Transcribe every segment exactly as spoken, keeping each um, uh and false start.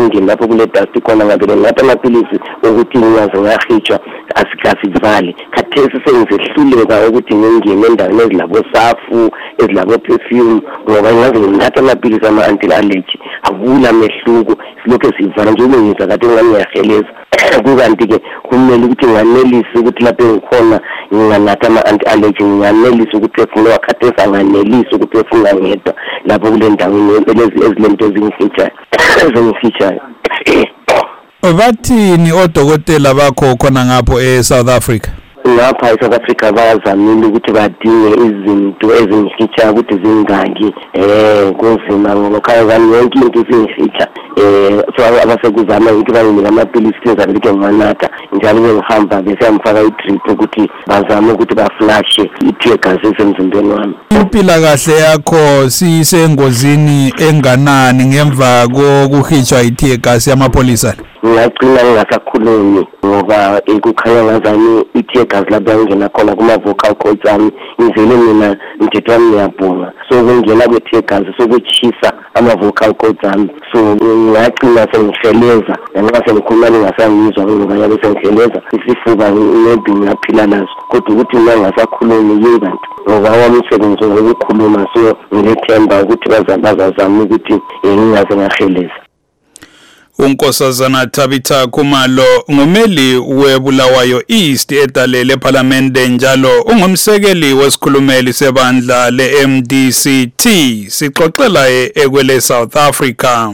engine lapho kule dust khona ngabe ngathi amaphilisi ukuthi ngiyaze ngahitshwa asikasivali khathesi sengisehluleka ukuthi ngingene endaweni ezilabo safu ezilabo perfume ngoba ngaze ngithatha amaphilisi ama anti allergy akula mehluko silokho sivala nje ngiyizwa kade ngiyaheleza kukanti ke kumele ukuthi nganelise ukuthi lapho ngikhona nginganatha ama anti allergy nganelise ukuphefumula wakhathesi anganelise ukuphefumula ngedwa lapho kule ndawo ezilento ezingifitshayo ezingifitshayo. Bathini odokotela bakho khona ngapho eSouth Africa? Lapha eSouth Africa bazamile ukuthi badinge izinto ezingifitsha ukuthi zingaki eh kunzima ngoba khayani yonke into izingifitsha eh so abasekuzama ukuthi bayinika amaphilisi enzayo ukuthi ngiwanatha njalo ngihamba bese amfaka i-drip ukuthi bazame ukuthi baflashe i-tear gas emzimbeni wami. Impila kahle yakho sisengozini enganani ngemva kokuhitshwa i-tear gas yamapholisa? Ngiyagcina ngingasakhulumi ngoba ekukhanya ngazani i-tear gas lapha ngena khona kuma-vocal cords ami ngivele mina mthetho wami ngiyabhunga so kungena kwe-tear gas sokuchisa ama-vocal cords ami so ngiyagcina sengiheleza ngenxa sengikhuluma ngingasangizwa ngoba yabe sengiheleza isifuba maybe ngiyaphila naso kodwa ukuthi mina ngingasakhulumi yiyo bantu ngoba wami umsebenzi wokukhuluma so ngilethemba ukuthi bazazama ukuthi ngingaze ngaheleza. Unkosazana Tabitha Khumalo ngumeli weBulawayo East edalele eParliamente njalo ungumsekeli wesikhulumeli sebandla le-M D C T sixoxela ekwele South Africa.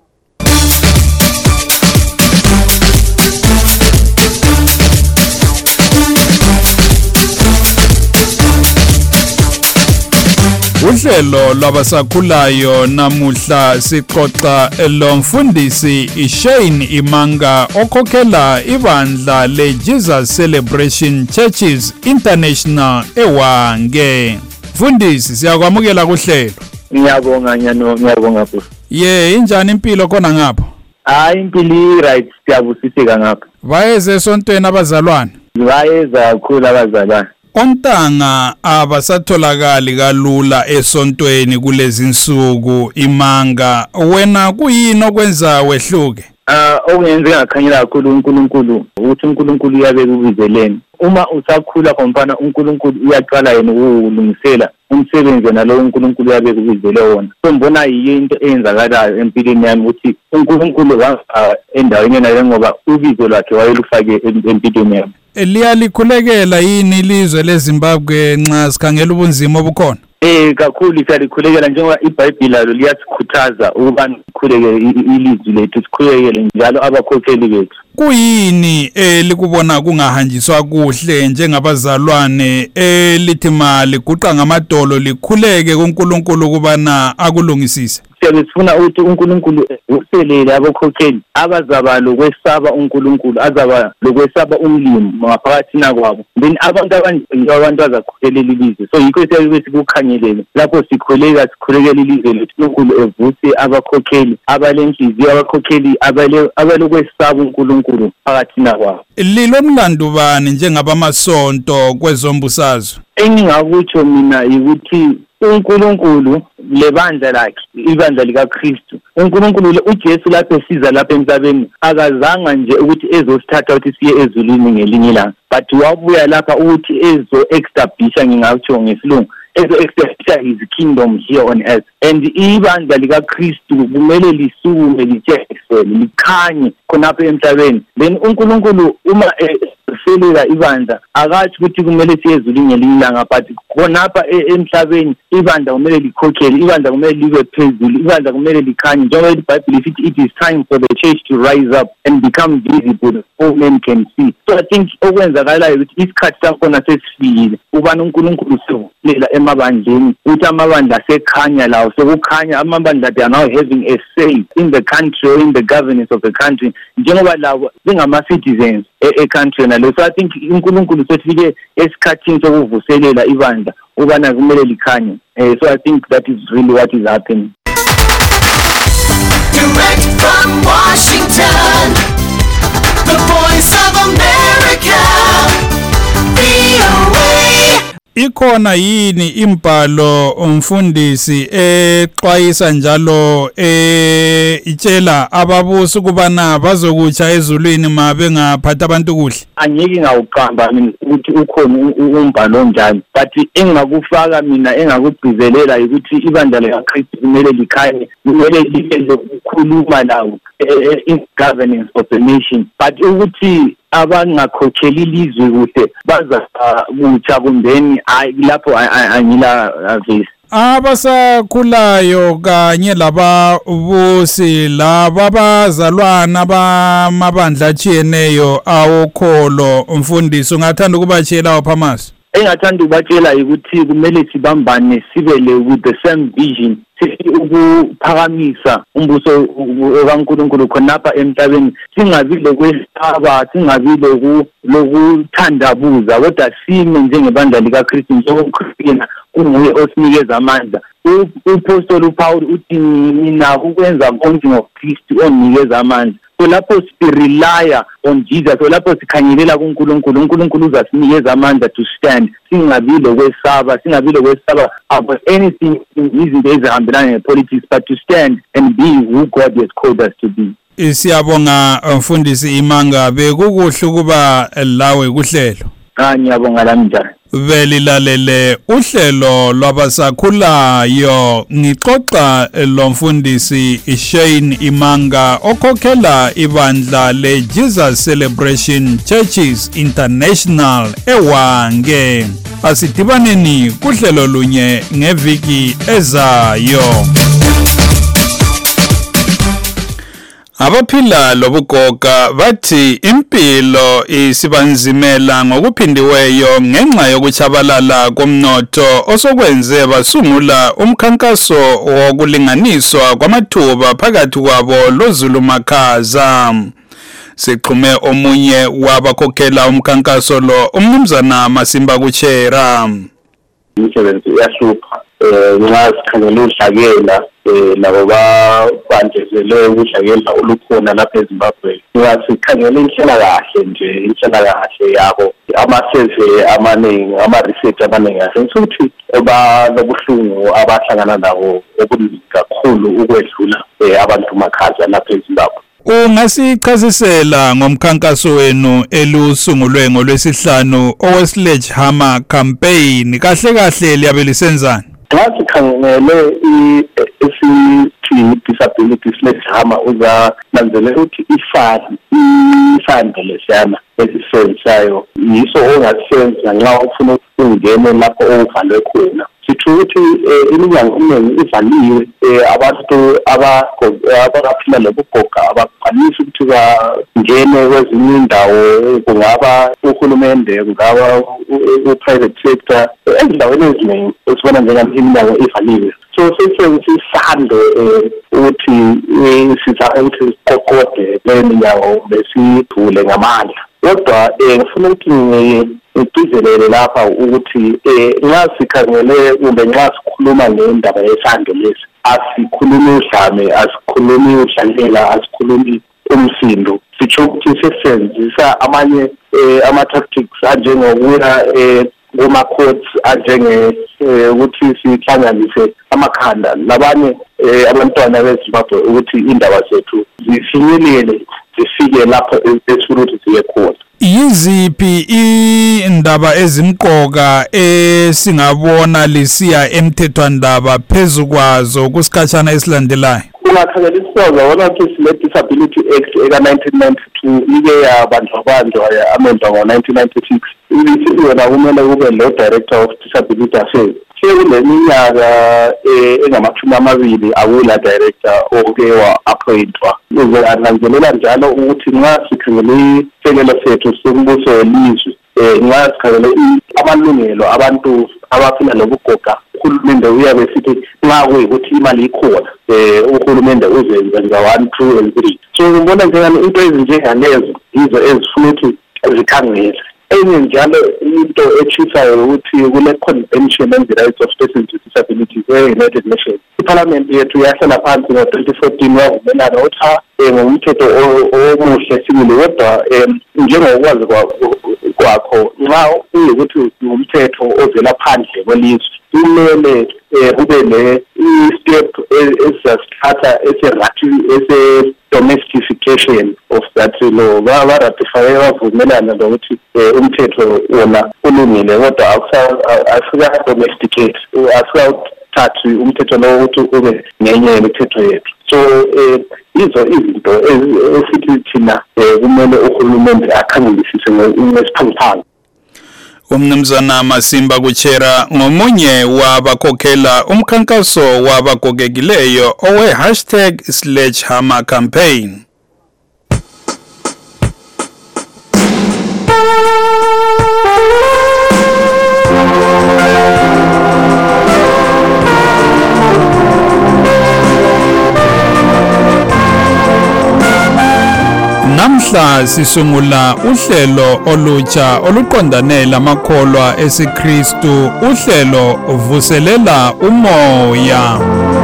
Uhlelo lwabasakhulayo namuhla sixoxa lomfundisi iShane Imanga okhokhela ibandla leJesus Celebration Churches International eWange. Mfundisi siyakwamukela kuhlelo. Ngiyabonga nyano ngiyabonga futhi. Ye injani impilo khona ngapha? Hayi impilo right siyabusiseka ngapha. Bayeze esontweni abazalwane? Bayeza kakhulu abazalwane. Ontanga abasatholakali kalula esontweni kulezi insuku Imanga wena kuyini okwenza wehluke? Ah okungenza ngakhanyela kakhulu uNkulunkulu ukuthi uNkulunkulu uyabeka ubizeleni uma usakhula kompana uNkulunkulu uyaqala yena ukulungisela umsebenzi nalo uNkulunkulu uyabeka ubizele wona so mbona yinto eyenzakalayo empilweni yami ukuthi uNkulunkulu endaweni nayo ngoba ubizo lwakhe wayelufake empilweni yami. Eliya likhulekela yini ilizwe leZimbabwe nxa sikhangela ubunzima obukhona? Eh kakhulu siyalikhulekela njengoba iBhayibheli lalo liyasikhuthaza ukuba sikhulekele ilizwe lethu sikhulekele njalo abakhokheli bethu. Kuyini elikubona kungahanjiswa kuhle njengabazalwane elithi mali guqa ngamadolo likhuleke kuNkulunkulu kubana akulungisise? Sifuna ukuthi uNkulunkulu uselele abakhokheli abazaba lokwesaba uNkulunkulu azaba lokwesaba umlimo ngaphakathi kwabo then abantu abanjalo abantu azakhokelela ilizwe so yikho siyakuthi kukhangelele lapho sikhuleka sikhulekela ilizwe lethu uNkulunkulu evuse abakhokheli abalenhliziyo abakhokheli abale abalokwesaba uNkulunkulu phakathi kwabo. Lilomlando bani njengabamasonto kwezombusazwe? Engingakutsho mina ukuthi uNkulunkulu lebandla lakhe ibandla likaKristu uNkulunkulu uJesu lapho esiza lapha emhlabeni akazanga nje ukuthi ezosithatha ukuthi siye ezulwini ngelinye ilanga but wabuya lapha ukuthi ezo establish ngingakutsho ngesilungu ezo establish his kingdom here on earth and ibandla likaKristu kumele lisukume litshekiswe likhanye khonapha emhlabeni then uNkulunkulu uma selela ibandla akathi ukuthi kumele siye ezulwini ngelinye ilanga but khonapha emhlabeni ibandla kumele likhokhele ibandla kumele libe phezulu ibandla kumele likhanye njengoba iBhayibheli lithi it is time for the church to rise up and become visible all men can see so I think okwenzakalayo ukuthi isikhathi sakhona sesifikile ubani uNkulunkulu sevulela emabandleni ukuthi amabandla asekhanya lawo sokukhanya amabandla they are now having a say in the country or in the governance of the country njengoba labo singama citizens e-country nalo so I think uNkulunkulu sefike esikhathini sokuvuselela ibandla ubana kumele likhanye so I think that is really what is happening. Direct from Washington, the voice of America, V O A. ikhona yini imbhalo umfundisi exwayisa njalo eh itshela ababusi kubana bazokutsha ezulwini mabe ngaphatha abantu kuhle? Angeke ngawuqamba mina ukuthi ukhona umbhalo onjani, but engakufaka mina engakugcizelela ukuthi ibandla likaKristu kumele likhanye, kumele libe lokukhuluma lawo in governance of the nation, but ukuthi abangakhokheli ilizwe kuhle baza kutsha kumbeni lapho angila visi. Abasakhulayo kanye lababusi laba bazalwana bamabandla atshiyeneyo awokholo umfundisi ungathanda ukubatshela waphamaso? Engathanda ukubatshela ukuthi kumele sibambane sibele with the same vision, sithi ukuphakamisa umbuso kaNkulunkulu khonapha emhlabeni, singabi lokwesaba, singabi lokuthandabuza, kodwa sime njengebandla likaKristu njengoKristu kunguye osinikeza amandla. Upostoli uPaul uthi mina ukwenza konke ngoKristu onikeza amandla. So lapho sirelya on Jesus, so lapho sikhanyelela kuNkulunkulu, uNkulunkulu uzasinikeza amandla to stand, singabi lokwesaba, singabi lokwesaba about anything izinto ezihambelana nepolitics, but to stand and be who God has called us to be. Siyabonga mfundisi Imanga, bekukuhle kuba lawe kuhlelo. Ah, ngiyabonga lami njani. Velilalele uhlelo lwabasakhulayo, ngixoxa lo mfundisi Shane Imanga okhokhela ibandla le Jesus Celebration Churches International eWange. Asidibaneni kuhlelo lunye ngeviki ezayo. Abaphila lobugoga bathi impilo isibanzimela ngokuphindiweyo ngenxa yokuchabalala komnotho osokwenze basungula umkhankaso wokulinganiswa kwamathuba phakathi kwabo loZulumakhaza. Siqhume omunye wabakhokhela umkhankaso lo, umnumzana Masimba Kuchera. Imisebenzi iyahlupha nxa sikhangela udlakela labo babandezele udlakela olukhona lapha eZimbabwe. Ngasikhangela inhlalakahle nje, inhlalakahle yabo, ama-survey amaningi, ama-research amaningi asenzukuthi banobuhlungu abahlangana nabo obuningi kakhulu ukwedlula abantu Makhaza lapha eZimbabwe. Ungasichazisela ngomkhankaso wenu elusungulwe ngolwesihlanu owe-Sledgehammer campaign, kahle kahle liyabe lisenzani? Xa sikhangele i-disability Sledgehammer uzananzelela ukuthi ifani isando lesiyana esisenzayo yiso ongasisenza nxa ufuna ukungena lapho okuvalwe khona. Sitho ukuthi iminyango eminingi ivaliwe, abantu abaphila lobugoga abakwanisi ukuthi bangene kwezinye indawo, kungaba uhulumende, kungaba u-private sector, ezindaweni eziningi esibona njengeminyango ivaliwe. So sisebenzisa isando ukuthi sizame ukuthi siqoqode le minyango besivule ngamandla. Kodwa ngifuna ukuthi ngigcizelele lapha ukuthi nxa sikhangele kumbe nxa sikhuluma ngendaba yesando lesi, asikhulumi udlame, asikhulumi udlalela, asikhulumi umsindo. Sitsho ukuthi sesenzisa amanye ama-tactics anjengokuya kuma-courts, anjenge ukuthi sihlanganise amakhanda labanye abantwana beZimbabwe ukuthi indaba zethu zifinyelele, zifike lapho esifuna ukuthi siye khona. Yiziphi indaba ezimqoka esingabona lisiya emthethwandaba phezu kwazo kusikhatshana esilandelayo? Ungakhangela isisoza wona ukuthi sine-Disability Act eka-nineteen ninety-two ike yabanjwabanjwa amendwa ngo-nineteen ninety-six. Ibithi wena kumele kube lo-Director of Disability Affairs. Kule minyaka engamashumi amabili akula director oke wa-appointwa. Uzananzelela njalo ukuthi nxa sikhangele isekelo sethu sombuso welizwe, nxa sikhangele amalungelo abantu abaphila lobugoga, uhulumende uyabe sithi nxa kuyikuthi imali ikhona, uhulumende uzenza one, two and three. So ngibona njengani into ezinjengalezo yizo ezifuna ukuthi zikhangele. Enye njalo into echisayo ukuthi kule convention on the rights of persons with disabilities we-United Nations. Iparliament yethu yahlala phansi ngo-twenty fourteen wavumelana ukuthi ngumthetho omuhle sibili kodwa um njengokwazi kwakho nxa kuyikuthi ngumthetho ovela phandle kwelizwe kumele kube le step esasithatha ese-domestification of that law baratify bavumelana nokuthi umthetho wona ulungile kodwa asika-domesticate asikawuthathi umthetho lo ukuthi ube ngenye yemithetho yethu. So izo izinto esithi thina kumele uhulumende akhangelisise ngesiphangiphangi. Umnumzana Masimba Kuchera ngomunye wabakhokhela umkhankaso wabagogekileyo owe hashtag Sledgehammer campaign. Namhla sisungula uhlelo olutsha oluqondane lamakholwa esiKristu, uhlelo uvuselela umoya.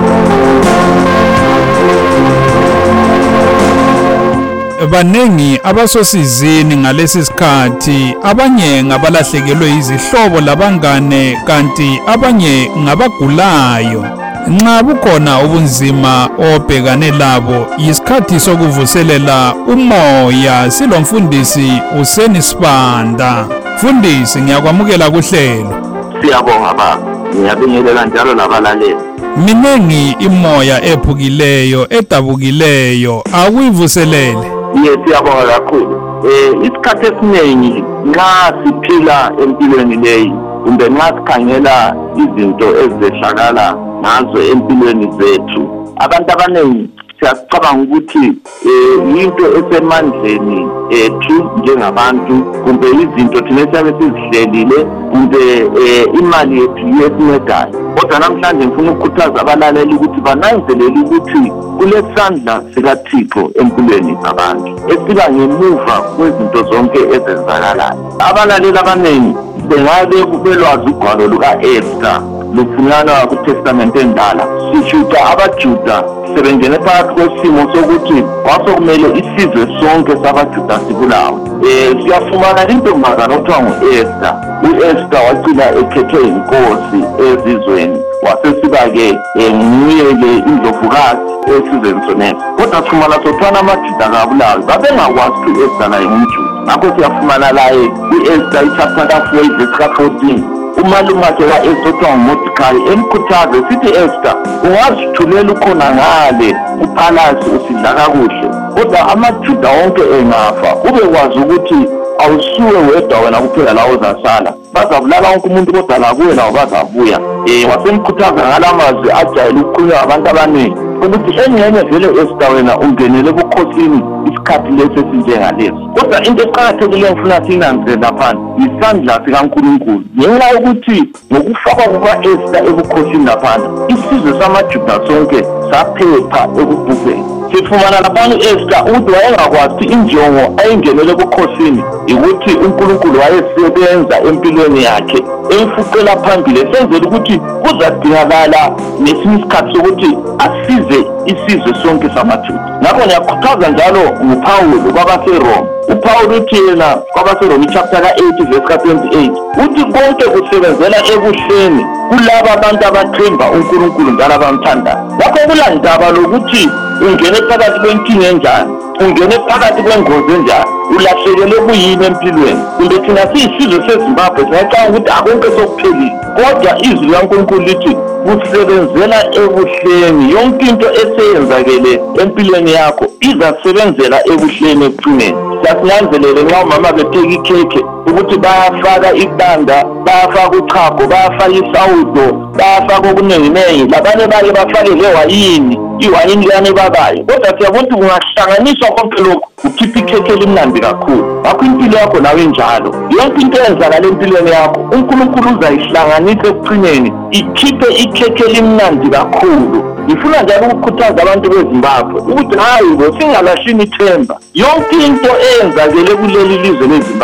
Banengi abasosizini ngalesi sikhathi, abanye ngabalahlekelwe izihlobo labangane kanti abanye ngabagulayo. Nxa bukhona ubunzima obhekane labo, yisikhathi sokuvuselela umoya. Silomfundisi Useni Sibanda. Mfundisi, ngiyakwamukela kuhlelo. Siyabonga baba, ngiyabingelela njalo nabalaleli. Minengi imoya ephukileyo edabukileyo, akuyivuselele. Ye siyabonga kakhulu. Eh isikhathi esiningi nxa siphila empilweni leyi kumbe nxa sikhangela izinto ezehlakala nazo empilweni zethu, abantu abaningi siyacabanga ukuthi into esemandleni ethu njengabantu kumbe izinto thina esiyabe sizihlelile kumbe imali yethu yesincedayo. Kodwa namhlanje ngifuna ukukhuthaza abalaleli ukuthi bananzelele ukuthi kulesandla sikaThixo empilweni zabantu esiba ngemuva kwezinto zonke ezenzakalayo. Abalaleli abaningi bengabe belwazi ugwalo luka-Esther lufunyanwa kuTestament endala. Sishuta abaJuda sebengene phakathi kwesimo sokuthi kwasokumele isizwe sonke sabaJuda sibulawe. Eh siyafumana intombazana okuthiwa ngu-Esther. U-Esther wagcina ekhethwe inkosi ezizweni, wasesiba-ke nguye-ke indlovukazi esizweni sonesi. Kodwa sifumana sothwana amaJuda kabulawe, babengakwazi ukuthi u-Esther naye ngumJuda. Ngakho siyafumana laye ku-Esther ichapter ka-four verse ka-fourteen. Umalume wakhe ka-Esther okuthiwa nguMordecai emkhuthaze sithi, Esther, ungazithulela ukhona ngale kuphalasi usidla kakuhle, kodwa amaJuda wonke engafa ubekwazi ukuthi awusuwe wedwa wena kuphela la ozasala, bazabulala wonke umuntu kodwa la kuwe lawo bazabuya. Eh wasemkhuthaza ngalamazwi ajayele ukukhulunywa abantu abaningi ukuthi engene vele Esther wena ungenele ebukhosini isikhathi lesi esinjengalesi. Kodwa into eqakathekileyo ngifuna sinanze lapha isandla sikaNkulunkulu. Ngenxa yokuthi ngokufakwa kuka-Esther ebukhosini lapha isizwe samaJuda sonke saphepha ekubhubheni. Sifumana lapha u-Esther ukuthi wayengakwazi injongo ayingenele ebukhosini ukuthi uNkulunkulu wayesebenza empilweni yakhe emfuqela phambili esenzela ukuthi kuzadingakala nesinye isikhathi sokuthi asize isizwe sonke samaJuda. Ngakho ngiyakhuthaza njalo nguPawulu kwabaseRoma. uPawulu uthi yena kwabaseRoma chapter ka-eight verse ka-twenty-eight uthi konke kusebenzela ebuhleni kulabo abantu abathemba uNkulunkulu njalo abamthandayo. Ngakho kulandaba lokuthi ungene phakathi kwenkinga enjani, ungene phakathi kwengozi enjani, ulahlekelwe kuyini empilweni, kumbe thina siyisizwe seZimbabwe siyacabanga ukuthi akonke sokuphelile. Kodwa izwi likaNkulunkulu lithi kusebenzela ebuhleni. Yonke into eseyenzakele empilweni yakho izasebenzela ebuhleni ekugcineni. Siyasinanzelele nxa umama bepheka ikhekhe ukuthi bayafaka ibanda, bayafaka uchago, bayafaka isawudo, bayafaka okuninginengi, labanye baye bafake lewayini, iwayini liyane babayo. Kodwa siyabona ukuthi kungahlanganiswa konke lokhu ukhipha ikhekhe elimnandi kakhulu. Ngakho impilo yakho nawe njalo, yonke into eyenzakala empilweni yakho uNkulunkulu uzayihlanganisa ekugcineni ikhiphe ikhekhe elimnandi kakhulu. Ngifuna njalo ukukhuthaza abantu beZimbabwe ukuthi hayi ngosingalashini ithemba. Yonke into eyenzakele kuleli lizwe leZimbabwe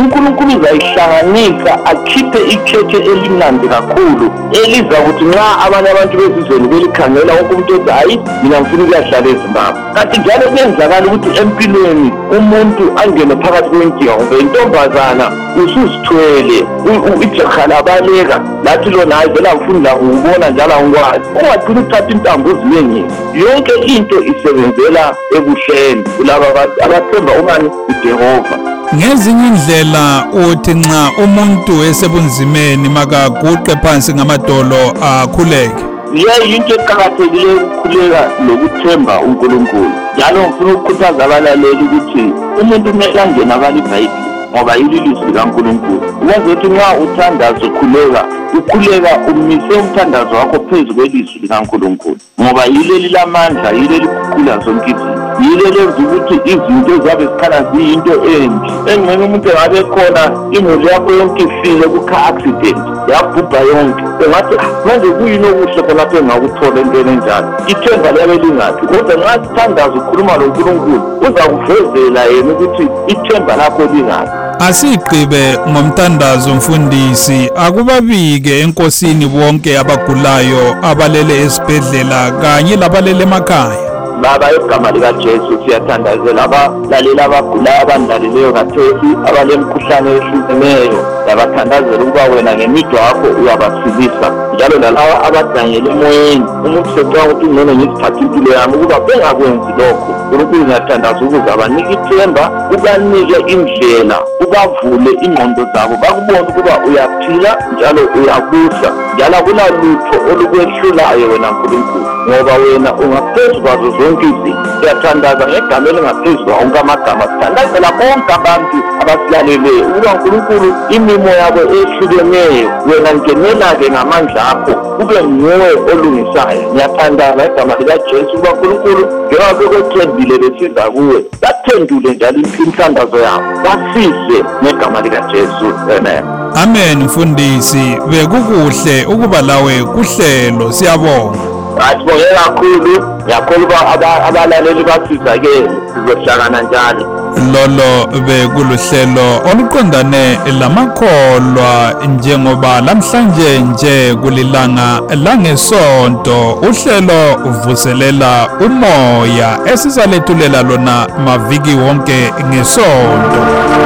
uNkulunkulu uzayihlanganisa akhiphe ikhekhe elimnandi kakhulu eliza ukuthi nxa abanye abantu bezizweni belikhangela wonke umuntu ethi hayi mina ngifuna ukuyahlala eZimbabwe. Kanti njalo kuyenzakala ukuthi empilweni umuntu angene phakathi kwenkinga ngoba intombazana usuzithwele ijaha labaleka lathi lona hayi vele angifuni la ukubona njalo angikwazi. Ungagcina uthatha intambo uzinyengile. Yonke into isebenzela ebuhleni kulaba abathemba umani uJehova. Ngezinye indlela uthi nxa umuntu esebunzimeni makaguqe phansi ngamadolo akhuleke. Ye into eqhakathekile ukukhuleka nokuthemba uNkulunkulu. Njalo ngifuna ukukhuthaza abalaleli ukuthi umuntu kumele angene abali iBhayibheli ngoba yilizwi likaNkulunkulu. Uyazi ukuthi nxa uthandaza ukhuleka, ukhuleka umise umthandazo wakho phezu kwelizwi likaNkulunkulu. Ngoba yileli lamandla, yileli kukula zonke izinto. Yile lenza ukuthi izinto zabe zikhala ziyinto enhle. Engcene umuntu engabe khona imuli yakho yonke ifile ku-car accident yabhubha yonke. Engathi manje kuyini okuhle khonapho engakuthola entweni enjalo. Ithemba liyabe lingaphi. Kodwa nxa sithandaza ukhuluma loNkulunkulu uzakuvezela yena ukuthi ithemba lakho lingaphi. Asiqhibe ngomthandazo mfundisi, akubabike enkosini bonke abagulayo abalele esibhedlela kanye labalele emakhaya. Baba egama likaJesu siyathandazela abalaleli abagulayo abandlaleleyo kathesi abalemkhuhlane ehlukeneyo. Yabathandazela ukuba wena ngemidwa yakho uyabasilisa. Njalo lalawa abadangele emoyeni umuntu secanga ukuthi ngene ngiziphathe impilo yami ukuba bengakwenzi lokho. uNkulunkulu uyathandaza ukuze abanike ithemba, ubanike indlela, ubavule ingqondo zabo bakubone ukuba uyaphila njalo uyabusa. Njalo akulalutho olukwehlulayo wena Nkulunkulu ngoba wena ungaphezu kwazo zonke izinto. Siyathandaza ngegama elingaphezu wonke amagama. Sithandazela bonke abantu abasilaleleyo ukuba Nkulunkulu imimo yabo ehlukeneyo wena ngenela-ke ngamandla akho ube nguwe olungisayo. Ngiyathandaza ngegama likaJesu ukuba Nkulunkulu njengoba bekwethembile besiza kuwe, bathendule njalo imthandazo yabo, basize ngegama likaJesu. Amen. Amen mfundisi, bekukuhle ukuba lawe kuhlelo, siyabonga. Asibonge kakhulu, ngiyakholwa abalaleli basizakele, sizohlangana njalo. Lolo bekuluhlelo oluqondane lamakholwa njengoba lamhlanje nje kulilanga langesonto uhlelo uvuselela umoya esizalethulela lona maviki wonke ngesonto.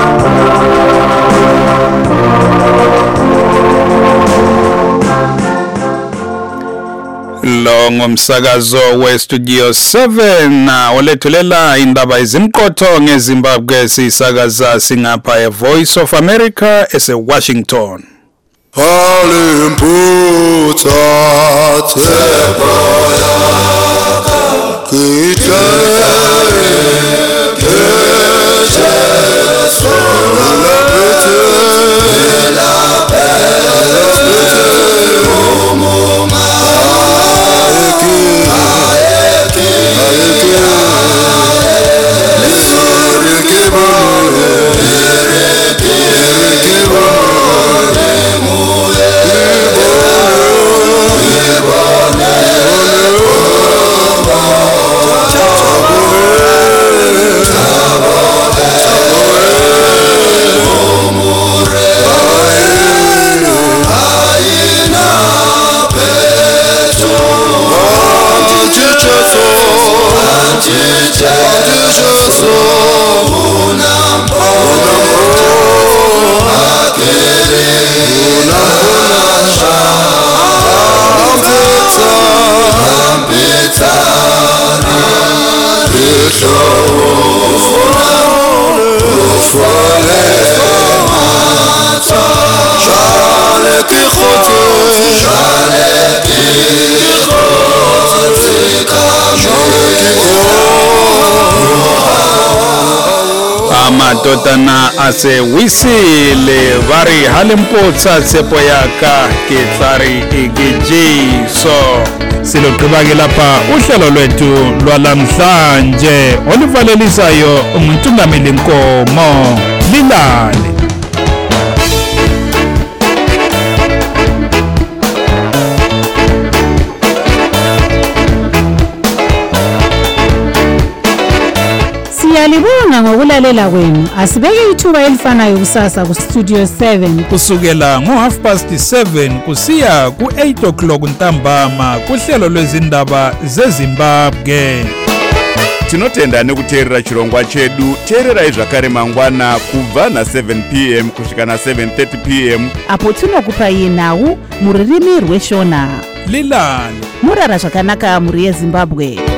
Lo ngomsakazo we Studio seven olethulela indaba izimqotho ngeZimbabwe sisakaza singapha e Voice of America ese Washington. Halimputha teboya kita amadodana ase wisile vari halimputsa tsepoyaka kitlari igijiso. Siloqhubake lapha uhlelo lwethu lwalamhlanje oluvalelisayo uMntungameli Nkomo. Lilale. Siyalibonga ngokulalela kwenu. Asibeke ithuba elifanayo kusasa ku Studio seven kusukela ngo half past seven kusiya ku eight o'clock ntambama kuhlelo lwezindaba zeZimbabwe. Tinotenda nekuteerera chirongwa chedu. Teererai zvakare mangwana kubva na seven p m kusvika na seven thirty p m apo tinokupai nhau mururimi rweshona. Lilani murara zvakanaka muri yeZimbabwe.